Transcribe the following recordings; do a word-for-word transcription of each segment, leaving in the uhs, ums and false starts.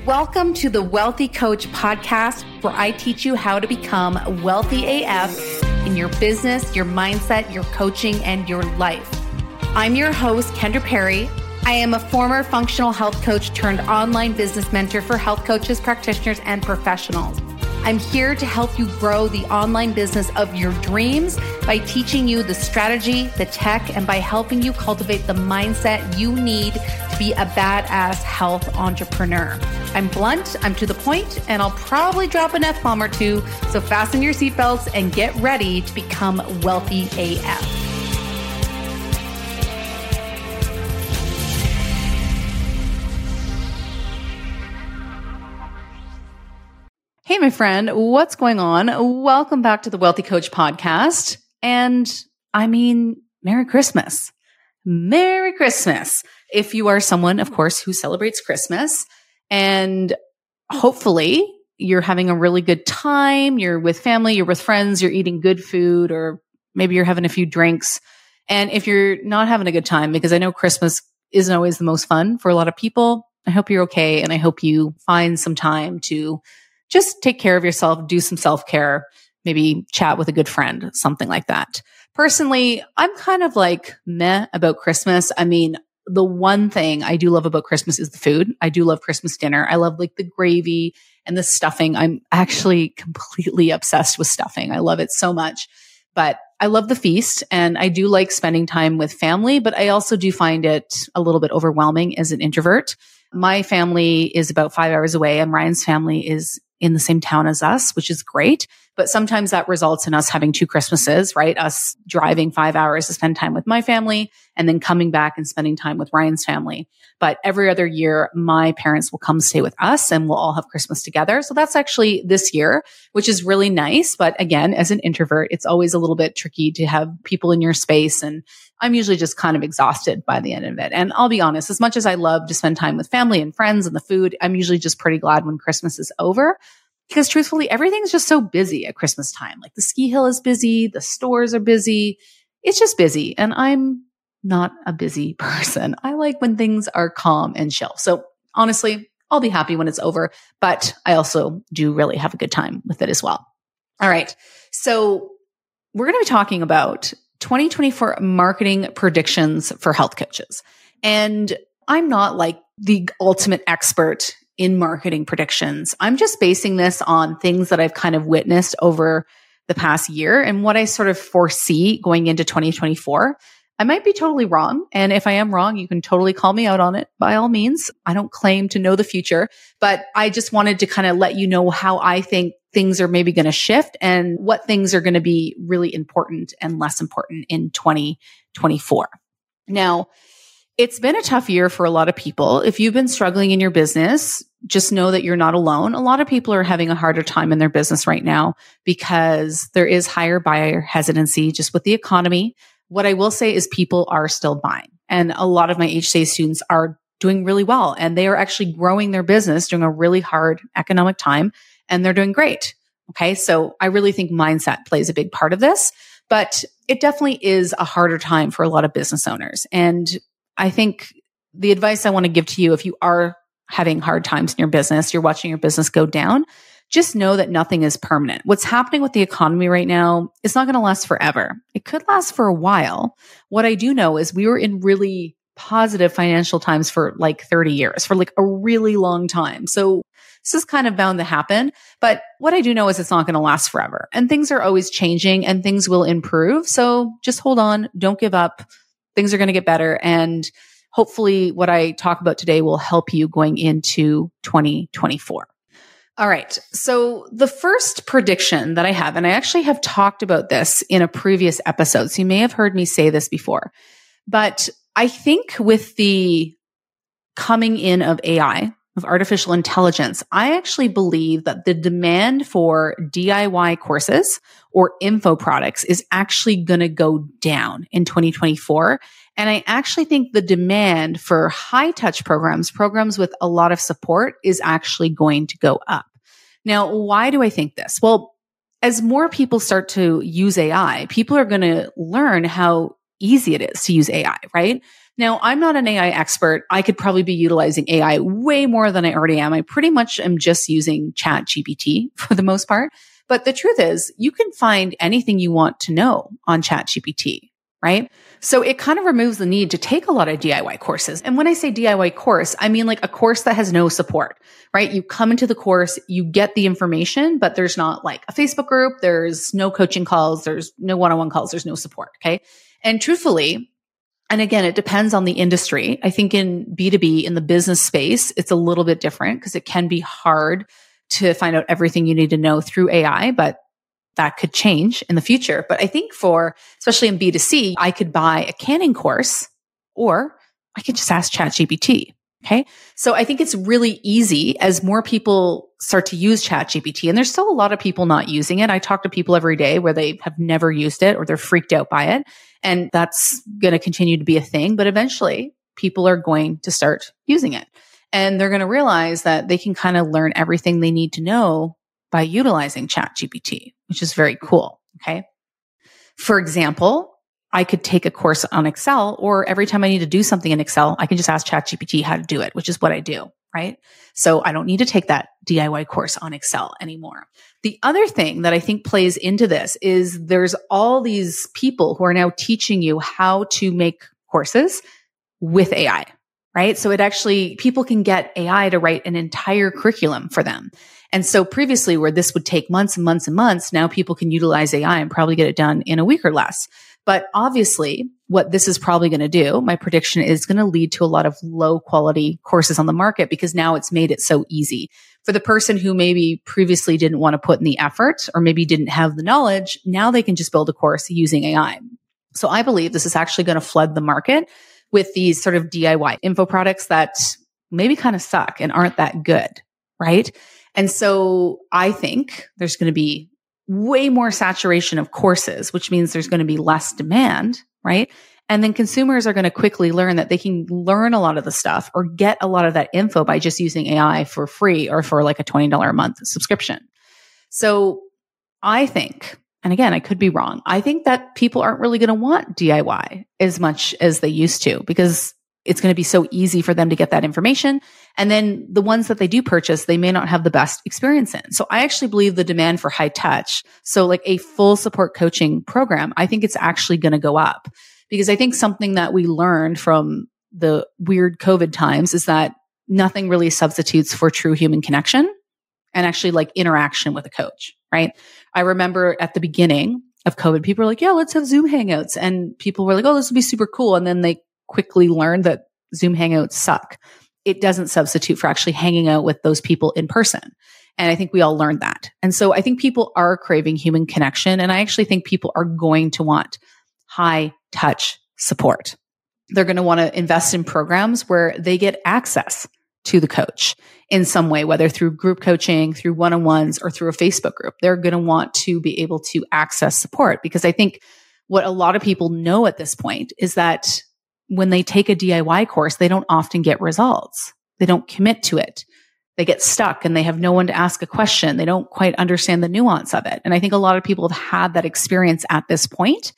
Welcome to the Wealthy Coach podcast, where I teach you how to become wealthy A F in your business, your mindset, your coaching, and your life. I'm your host, Kendra Perry. I am a former functional health coach turned online business mentor for health coaches, practitioners, and professionals. I'm here to help you grow the online business of your dreams by teaching you the strategy, the tech, and by helping you cultivate the mindset you need to be a badass health entrepreneur. I'm blunt, I'm to the point, and I'll probably drop an F-bomb or two, so fasten your seatbelts and get ready to become wealthy A F. Hey, my friend, what's going on? Welcome back to the Wealthy Coach podcast. And I mean, Merry Christmas. Merry Christmas. If you are someone, of course, who celebrates Christmas, and hopefully you're having a really good time, you're with family, you're with friends, you're eating good food, or maybe you're having a few drinks. And if you're not having a good time, because I know Christmas isn't always the most fun for a lot of people, I hope you're okay. And I hope you find some time to just take care of yourself, do some self-care, maybe chat with a good friend, something like that. Personally, I'm kind of like meh about Christmas. I mean, the one thing I do love about Christmas is the food. I do love Christmas dinner. I love like the gravy and the stuffing. I'm actually completely obsessed with stuffing. I love it so much. But I love the feast, and I do like spending time with family, but I also do find it a little bit overwhelming as an introvert. My family is about five hours away, and Ryan's family is in the same town as us, which is great. But sometimes that results in us having two Christmases, right? Us driving five hours to spend time with my family and then coming back and spending time with Ryan's family. But every other year, my parents will come stay with us and we'll all have Christmas together. So that's actually this year, which is really nice. But again, as an introvert, it's always a little bit tricky to have people in your space. And I'm usually just kind of exhausted by the end of it. And I'll be honest, as much as I love to spend time with family and friends and the food, I'm usually just pretty glad when Christmas is over. Because truthfully, everything's just so busy at Christmas time. Like the ski hill is busy, the stores are busy. It's just busy. And I'm not a busy person. I like when things are calm and chill. So honestly, I'll be happy when it's over, but I also do really have a good time with it as well. All right. So we're going to be talking about twenty twenty-four marketing predictions for health coaches. And I'm not like the ultimate expert in marketing predictions. I'm just basing this on things that I've kind of witnessed over the past year and what I sort of foresee going into twenty twenty-four. I might be totally wrong. And if I am wrong, you can totally call me out on it by all means. I don't claim to know the future, but I just wanted to kind of let you know how I think things are maybe going to shift and what things are going to be really important and less important in twenty twenty-four. Now, it's been a tough year for a lot of people. If you've been struggling in your business, just know that you're not alone. A lot of people are having a harder time in their business right now because there is higher buyer hesitancy just with the economy. What I will say is people are still buying. And a lot of my H C A students are doing really well. And they are actually growing their business during a really hard economic time. And they're doing great. Okay. So I really think mindset plays a big part of this. But it definitely is a harder time for a lot of business owners. And I think the advice I want to give to you, if you are having hard times in your business, you're watching your business go down, just know that nothing is permanent. What's happening with the economy right now is not going to last forever. It could last for a while. What I do know is we were in really positive financial times for like thirty years, for like a really long time. So this is kind of bound to happen. But what I do know is it's not going to last forever. And things are always changing and things will improve. So just hold on. Don't give up. Things are going to get better. And hopefully what I talk about today will help you going into twenty twenty-four. All right. So the first prediction that I have, and I actually have talked about this in a previous episode, so you may have heard me say this before, but I think with the coming in of A I, of artificial intelligence, I actually believe that the demand for D I Y courses or info products is actually going to go down in twenty twenty-four. And I actually think the demand for high touch programs, programs with a lot of support, is actually going to go up. Now, why do I think this? Well, as more people start to use A I, people are going to learn how easy it is to use A I, right? Now, I'm not an A I expert. I could probably be utilizing A I way more than I already am. I pretty much am just using ChatGPT for the most part. But the truth is, you can find anything you want to know on ChatGPT, right? So it kind of removes the need to take a lot of D I Y courses. And when I say D I Y course, I mean like a course that has no support, right? You come into the course, you get the information, but there's not like a Facebook group. There's no coaching calls. There's no one-on-one calls. There's no support. Okay. And truthfully, and again, it depends on the industry. I think in B two B, in the business space, it's a little bit different because it can be hard to find out everything you need to know through A I, but that could change in the future. But I think for, especially in B two C, I could buy a canning course or I could just ask ChatGPT. Okay. So I think it's really easy as more people start to use ChatGPT, and there's still a lot of people not using it. I talk to people every day where they have never used it or they're freaked out by it. And that's going to continue to be a thing. But eventually people are going to start using it. And they're going to realize that they can kind of learn everything they need to know by utilizing ChatGPT, which is very cool. Okay. For example, I could take a course on Excel, or every time I need to do something in Excel, I can just ask ChatGPT how to do it, which is what I do. Right. So I don't need to take that D I Y course on Excel anymore. The other thing that I think plays into this is there's all these people who are now teaching you how to make courses with A I. Right. So it actually, people can get A I to write an entire curriculum for them. And so previously where this would take months and months and months, now people can utilize A I and probably get it done in a week or less. But obviously what this is probably going to do, my prediction is going to lead to a lot of low quality courses on the market because now it's made it so easy for the person who maybe previously didn't want to put in the effort or maybe didn't have the knowledge. Now they can just build a course using A I. So I believe this is actually going to flood the market with these sort of D I Y info products that maybe kind of suck and aren't that good, right? And so I think there's going to be way more saturation of courses, which means there's going to be less demand, right? And then consumers are going to quickly learn that they can learn a lot of the stuff or get a lot of that info by just using A I for free or for like a twenty dollars a month subscription. So I think, and again, I could be wrong, I think that people aren't really going to want D I Y as much as they used to because it's going to be so easy for them to get that information. And then the ones that they do purchase, they may not have the best experience in. So I actually believe the demand for high touch, so like a full support coaching program, I think it's actually going to go up because I think something that we learned from the weird COVID times is that nothing really substitutes for true human connection and actually like interaction with a coach, right? I remember at the beginning of COVID, people were like, yeah, let's have Zoom Hangouts. And people were like, oh, this would be super cool. And then they quickly learned that Zoom Hangouts suck. It doesn't substitute for actually hanging out with those people in person. And I think we all learned that. And so I think people are craving human connection. And I actually think people are going to want high touch support. They're going to want to invest in programs where they get access to the coach in some way, whether through group coaching, through one-on-ones, or through a Facebook group. They're going to want to be able to access support because I think what a lot of people know at this point is that when they take a D I Y course, they don't often get results. They don't commit to it. They get stuck and they have no one to ask a question. They don't quite understand the nuance of it. And I think a lot of people have had that experience at this point.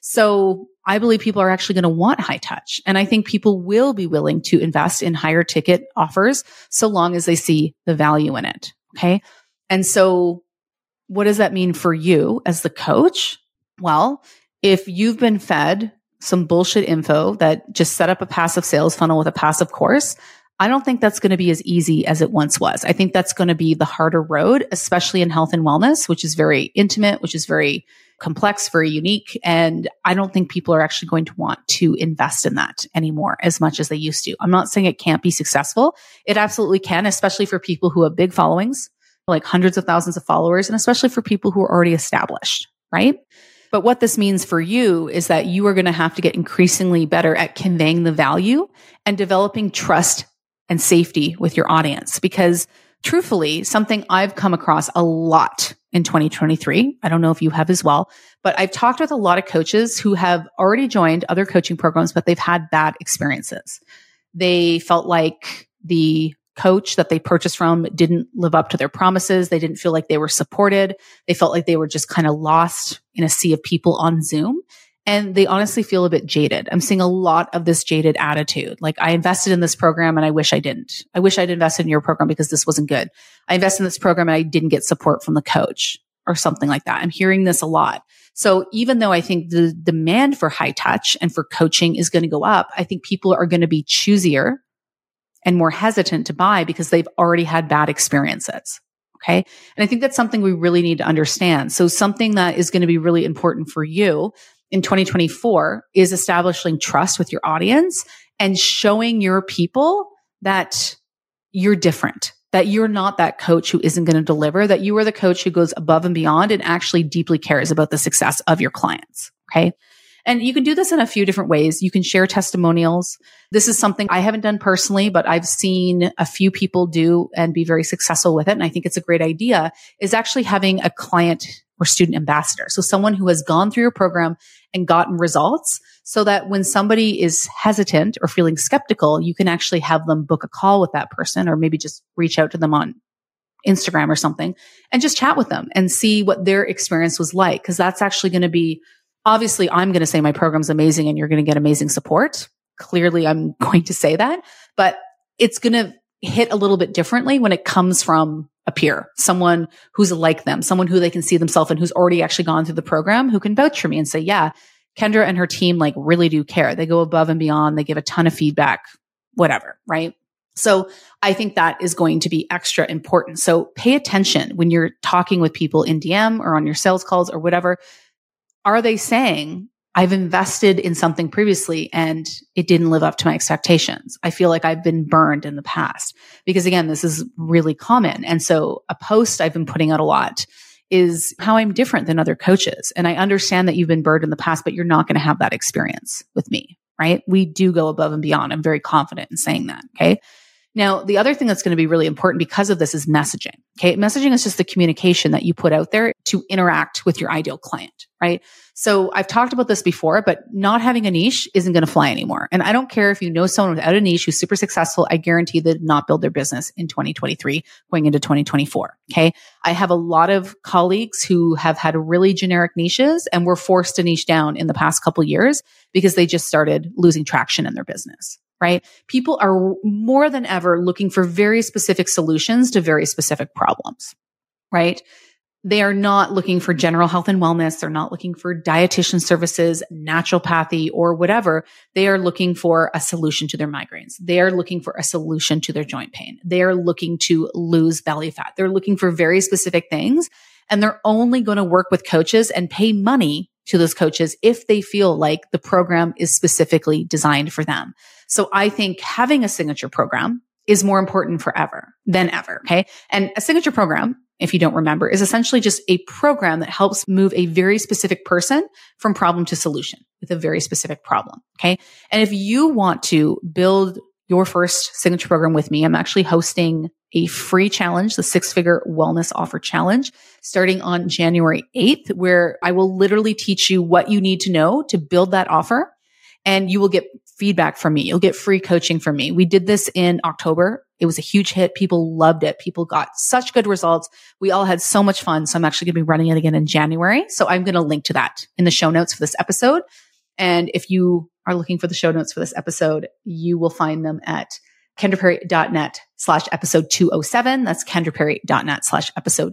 So I believe people are actually going to want high touch. And I think people will be willing to invest in higher ticket offers so long as they see the value in it. Okay. And so what does that mean for you as the coach? Well, if you've been fed some bullshit info that just set up a passive sales funnel with a passive course, I don't think that's going to be as easy as it once was. I think that's going to be the harder road, especially in health and wellness, which is very intimate, which is very complex, very unique. And I don't think people are actually going to want to invest in that anymore as much as they used to. I'm not saying it can't be successful. It absolutely can, especially for people who have big followings, like hundreds of thousands of followers, and especially for people who are already established, right? But what this means for you is that you are going to have to get increasingly better at conveying the value and developing trust and safety with your audience. Because truthfully, something I've come across a lot in twenty twenty-three, I don't know if you have as well, but I've talked with a lot of coaches who have already joined other coaching programs, but they've had bad experiences. They felt like the coach that they purchased from didn't live up to their promises. They didn't feel like they were supported. They felt like they were just kind of lost in a sea of people on Zoom. and they honestly feel a bit jaded. I'm seeing a lot of this jaded attitude. Like, I invested in this program and I wish I didn't. I wish I'd invested in your program because this wasn't good. I invested in this program and I didn't get support from the coach or something like that. I'm hearing this a lot. So even though I think the demand for high touch and for coaching is going to go up, I think people are going to be choosier and more hesitant to buy because they've already had bad experiences. Okay. And I think that's something we really need to understand. So something that is going to be really important for you in twenty twenty-four is establishing trust with your audience and showing your people that you're different, that you're not that coach who isn't going to deliver, that you are the coach who goes above and beyond and actually deeply cares about the success of your clients. Okay. And you can do this in a few different ways. You can share testimonials. This is something I haven't done personally, but I've seen a few people do and be very successful with it. And I think it's a great idea, is actually having a client or student ambassador. So someone who has gone through your program and gotten results, so that when somebody is hesitant or feeling skeptical, you can actually have them book a call with that person, or maybe just reach out to them on Instagram or something and just chat with them and see what their experience was like. Cause that's actually going to be, obviously I'm going to say my program's amazing and you're going to get amazing support. Clearly I'm going to say that, but it's going to hit a little bit differently when it comes from a peer, someone who's like them, someone who they can see themselves in, who's already actually gone through the program, who can vouch for me and say, yeah, Kendra and her team like really do care. They go above and beyond. They give a ton of feedback, whatever. Right. So I think that is going to be extra important. So pay attention when you're talking with people in D M or on your sales calls or whatever. Are they saying, I've invested in something previously and it didn't live up to my expectations? I feel like I've been burned in the past. Because again, this is really common. And so a post I've been putting out a lot is how I'm different than other coaches. And I understand that you've been burned in the past, but you're not going to have that experience with me, right? We do go above and beyond. I'm very confident in saying that. Okay. Now, the other thing that's going to be really important because of this is messaging. Okay. Messaging is just the communication that you put out there to interact with your ideal client, right? So I've talked about this before, but not having a niche isn't going to fly anymore. And I don't care if you know someone without a niche who's super successful. I guarantee they did not build their business in twenty twenty-three going into twenty twenty-four. Okay. I have a lot of colleagues who have had really generic niches and were forced to niche down in the past couple of years because they just started losing traction in their business. Right? People are more than ever looking for very specific solutions to very specific problems, right? They are not looking for general health and wellness. They're not looking for dietitian services, naturopathy, or whatever. They are looking for a solution to their migraines. They are looking for a solution to their joint pain. They are looking to lose belly fat. They're looking for very specific things, and they're only going to work with coaches and pay money to those coaches if they feel like the program is specifically designed for them. So I think having a signature program is more important forever than ever. Okay. And a signature program, if you don't remember, is essentially just a program that helps move a very specific person from problem to solution with a very specific problem. Okay. And if you want to build your first signature program with me, I'm actually hosting a free challenge, the Six Figure Wellness Offer Challenge, starting on January eighth, where I will literally teach you what you need to know to build that offer. And you will get feedback from me. You'll get free coaching from me. We did this in October. It was a huge hit. People loved it. People got such good results. We all had so much fun. So I'm actually going to be running it again in January. So I'm going to link to that in the show notes for this episode. And if you are looking for the show notes for this episode, you will find them at kendraperry.net slash episode 207. That's kendraperry.net slash episode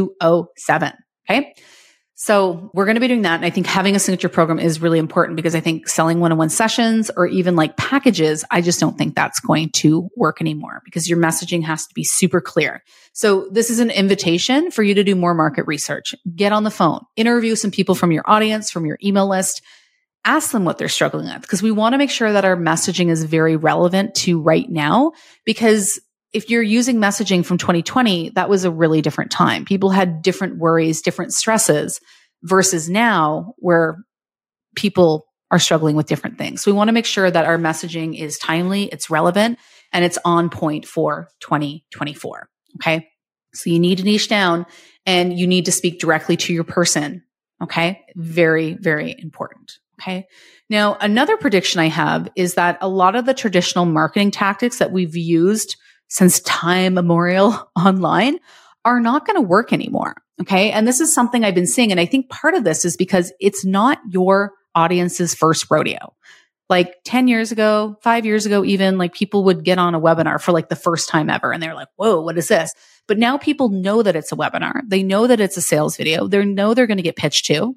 207. Okay. So we're going to be doing that. And I think having a signature program is really important because I think selling one-on-one sessions or even like packages, I just don't think that's going to work anymore because your messaging has to be super clear. So this is an invitation for you to do more market research. Get on the phone, interview some people from your audience, from your email list, ask them what they're struggling with because we want to make sure that our messaging is very relevant to right now because if you're using messaging from twenty twenty, that was a really different time. People had different worries, different stresses versus now where people are struggling with different things. So we want to make sure that our messaging is timely, it's relevant, and it's on point for twenty twenty-four. Okay. So you need to niche down and you need to speak directly to your person. Okay. Very, very important. Okay. Now, another prediction I have is that a lot of the traditional marketing tactics that we've used since time immemorial online are not going to work anymore. Okay. And this is something I've been seeing. And I think part of this is because it's not your audience's first rodeo. Like ten years ago, five years ago, even like people would get on a webinar for like the first time ever. And they're like, whoa, what is this? But now people know that it's a webinar. They know that it's a sales video. They know they're going to get pitched to.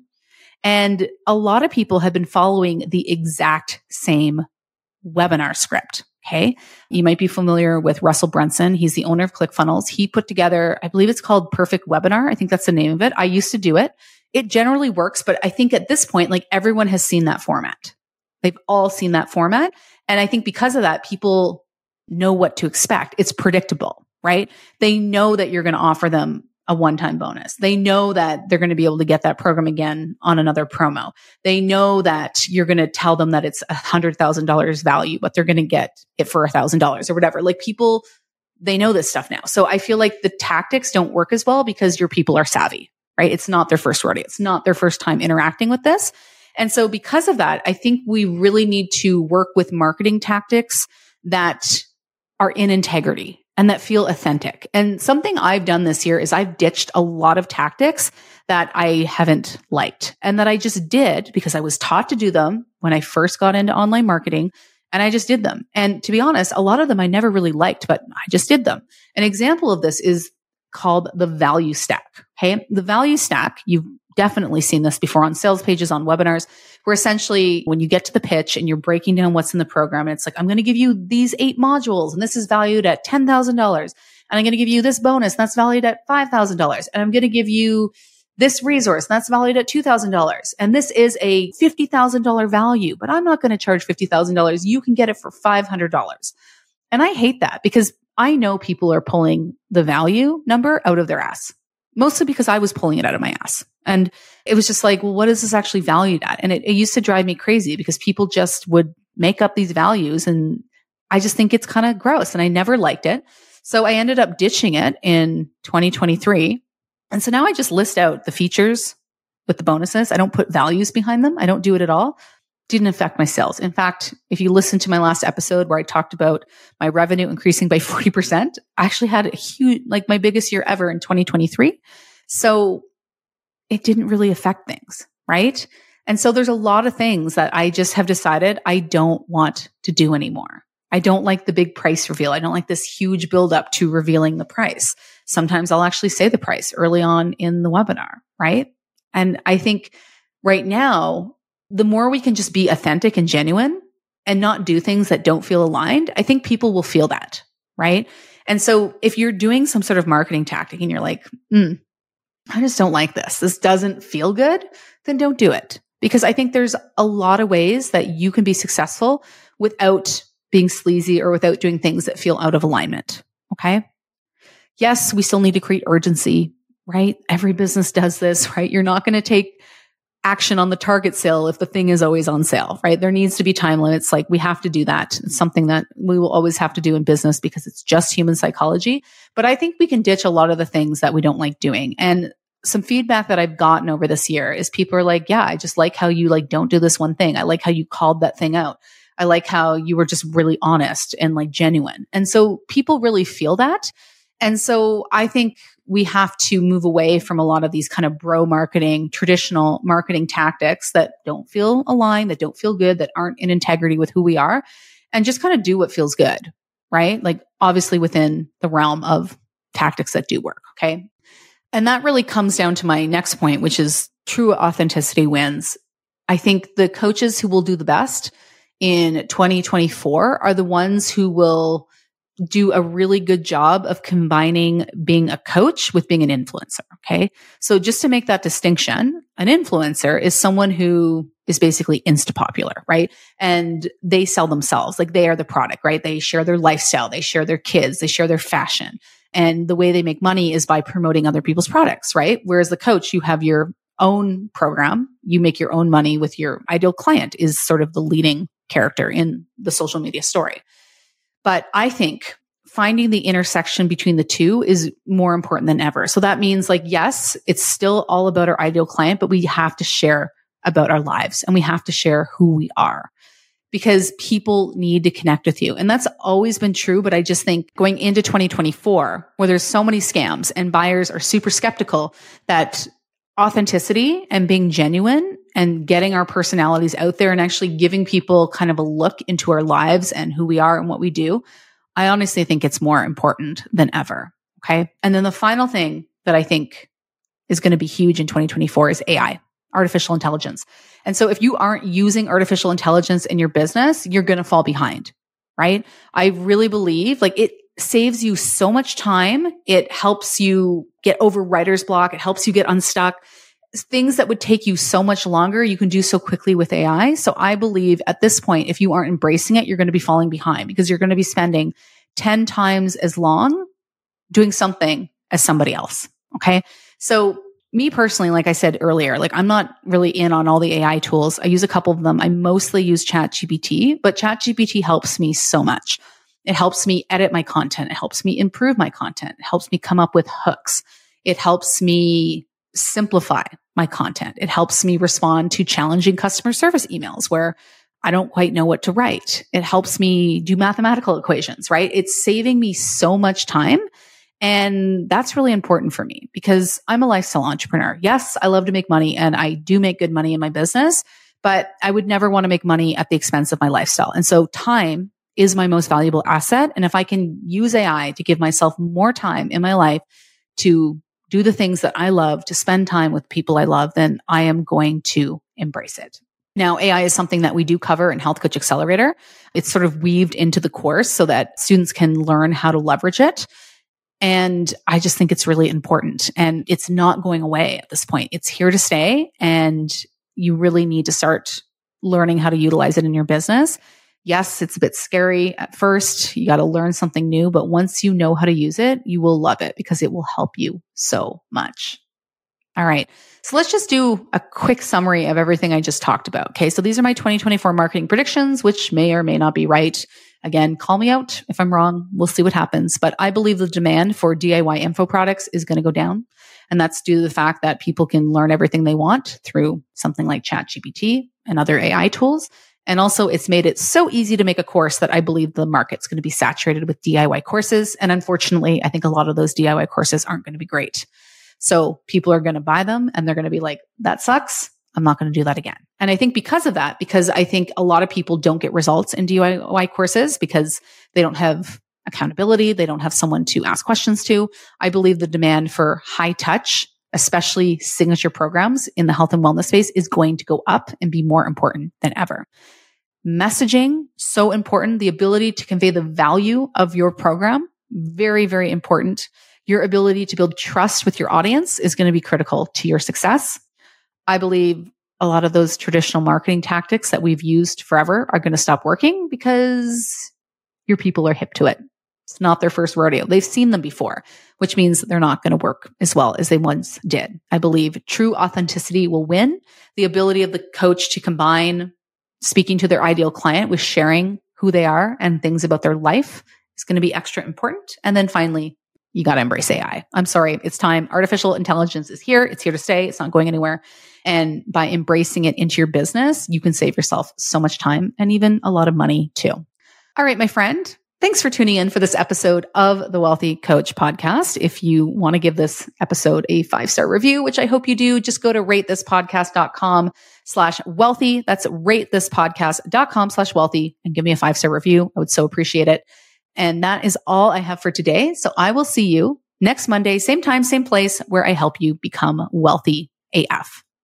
And a lot of people have been following the exact same webinar script. Okay. You might be familiar with Russell Brunson. He's the owner of ClickFunnels. He put together, I believe it's called Perfect Webinar. I think that's the name of it. I used to do it. It generally works, but I think at this point, like everyone has seen that format. They've all seen that format. And I think because of that, people know what to expect. It's predictable, right? They know that you're going to offer them a one-time bonus. They know that they're going to be able to get that program again on another promo. They know that you're going to tell them that it's one hundred thousand dollars value, but they're going to get it for one thousand dollars or whatever. Like people, they know this stuff now. So I feel like the tactics don't work as well because your people are savvy, right? It's not their first rodeo. It's not their first time interacting with this. And so because of that, I think we really need to work with marketing tactics that are in integrity and that feel authentic. And something I've done this year is I've ditched a lot of tactics that I haven't liked and that I just did because I was taught to do them when I first got into online marketing, and I just did them. And to be honest, a lot of them I never really liked, but I just did them. An example of this is called the value stack. Okay. The value stack, you've definitely seen this before on sales pages, on webinars, where essentially when you get to the pitch and you're breaking down what's in the program, and it's like, I'm going to give you these eight modules and this is valued at ten thousand dollars. And I'm going to give you this bonus and that's valued at five thousand dollars. And I'm going to give you this resource and that's valued at two thousand dollars. And this is a fifty thousand dollars value, but I'm not going to charge fifty thousand dollars. You can get it for five hundred dollars. And I hate that because I know people are pulling the value number out of their ass, mostly because I was pulling it out of my ass. And it was just like, well, what is this actually valued at? And it, it used to drive me crazy because people just would make up these values. And I just think it's kind of gross. And I never liked it. So I ended up ditching it in twenty twenty-three. And so now I just list out the features with the bonuses. I don't put values behind them. I don't do it at all. Didn't affect my sales. In fact, if you listen to my last episode where I talked about my revenue increasing by forty percent, I actually had a huge, like my biggest year ever in twenty twenty-three. So it didn't really affect things, right? And so there's a lot of things that I just have decided I don't want to do anymore. I don't like the big price reveal. I don't like this huge buildup to revealing the price. Sometimes I'll actually say the price early on in the webinar, right? And I think right now, the more we can just be authentic and genuine and not do things that don't feel aligned, I think people will feel that, right? And so if you're doing some sort of marketing tactic and you're like, mm, I just don't like this, this doesn't feel good, then don't do it. Because I think there's a lot of ways that you can be successful without being sleazy or without doing things that feel out of alignment. Okay. Yes, we still need to create urgency, right? Every business does this, right? You're not going to take action on the target sale if the thing is always on sale, right? There needs to be time limits. Like we have to do that. It's something that we will always have to do in business because it's just human psychology. But I think we can ditch a lot of the things that we don't like doing. And some feedback that I've gotten over this year is people are like, yeah, I just like how you like don't do this one thing. I like how you called that thing out. I like how you were just really honest and like genuine. And so people really feel that. And so I think we have to move away from a lot of these kind of bro marketing, traditional marketing tactics that don't feel aligned, that don't feel good, that aren't in integrity with who we are, and just kind of do what feels good, right? Like obviously within the realm of tactics that do work. Okay. And that really comes down to my next point, which is true authenticity wins. I think the coaches who will do the best in twenty twenty-four are the ones who will do a really good job of combining being a coach with being an influencer. Okay. So just to make that distinction, an influencer is someone who is basically insta popular, right? And they sell themselves, like they are the product, right? They share their lifestyle, they share their kids, they share their fashion. And the way they make money is by promoting other people's products, right? Whereas the coach, you have your own program, you make your own money with your ideal client is sort of the leading character in the social media story. But I think finding the intersection between the two is more important than ever. So that means like, yes, it's still all about our ideal client, but we have to share about our lives and we have to share who we are because people need to connect with you. And that's always been true. But I just think going into twenty twenty-four, where there's so many scams and buyers are super skeptical that authenticity and being genuine and getting our personalities out there and actually giving people kind of a look into our lives and who we are and what we do, I honestly think it's more important than ever. Okay. And then the final thing that I think is going to be huge in twenty twenty-four is A I, artificial intelligence. And so if you aren't using artificial intelligence in your business, you're going to fall behind, right? I really believe like it saves you so much time. It helps you get over writer's block. It helps you get unstuck. Things that would take you so much longer, you can do so quickly with A I. So I believe at this point, if you aren't embracing it, you're going to be falling behind because you're going to be spending ten times as long doing something as somebody else. Okay. So me personally, like I said earlier, like I'm not really in on all the A I tools. I use a couple of them. I mostly use ChatGPT, but ChatGPT helps me so much. It helps me edit my content. It helps me improve my content. It helps me come up with hooks. It helps me simplify my content. It helps me respond to challenging customer service emails where I don't quite know what to write. It helps me do mathematical equations, right? It's saving me so much time. And that's really important for me because I'm a lifestyle entrepreneur. Yes, I love to make money and I do make good money in my business, but I would never want to make money at the expense of my lifestyle. And so time is my most valuable asset. And if I can use A I to give myself more time in my life to do the things that I love, to spend time with people I love, then I am going to embrace it. Now, A I is something that we do cover in Health Coach Accelerator. It's sort of weaved into the course so that students can learn how to leverage it. And I just think it's really important and it's not going away at this point. It's here to stay and you really need to start learning how to utilize it in your business. Yes, it's a bit scary at first. You got to learn something new, but once you know how to use it, you will love it because it will help you so much. All right. So let's just do a quick summary of everything I just talked about. Okay. So these are my twenty twenty-four marketing predictions, which may or may not be right. Again, call me out if I'm wrong. We'll see what happens. But I believe the demand for D I Y info products is going to go down. And that's due to the fact that people can learn everything they want through something like ChatGPT and other A I tools. And also it's made it so easy to make a course that I believe the market's going to be saturated with D I Y courses. And unfortunately, I think a lot of those D I Y courses aren't going to be great. So people are going to buy them and they're going to be like, that sucks. I'm not going to do that again. And I think because of that, because I think a lot of people don't get results in D I Y courses because they don't have accountability. They don't have someone to ask questions to. I believe the demand for high touch, especially signature programs in the health and wellness space, is going to go up and be more important than ever. Messaging, so important. The ability to convey the value of your program, very, very important. Your ability to build trust with your audience is going to be critical to your success. I believe a lot of those traditional marketing tactics that we've used forever are going to stop working because your people are hip to it. It's not their first rodeo. They've seen them before, which means they're not going to work as well as they once did. I believe true authenticity will win. The ability of the coach to combine speaking to their ideal client with sharing who they are and things about their life is going to be extra important. And then finally, you got to embrace A I. I'm sorry, it's time. Artificial intelligence is here. It's here to stay. It's not going anywhere. And by embracing it into your business, you can save yourself so much time and even a lot of money too. All right, my friend. Thanks for tuning in for this episode of the Wealthy Coach Podcast. If you want to give this episode a five-star review, which I hope you do, just go to ratethispodcast.com slash wealthy. That's ratethispodcast.com slash wealthy and give me a five-star review. I would so appreciate it. And that is all I have for today. So I will see you next Monday, same time, same place, where I help you become wealthy A F.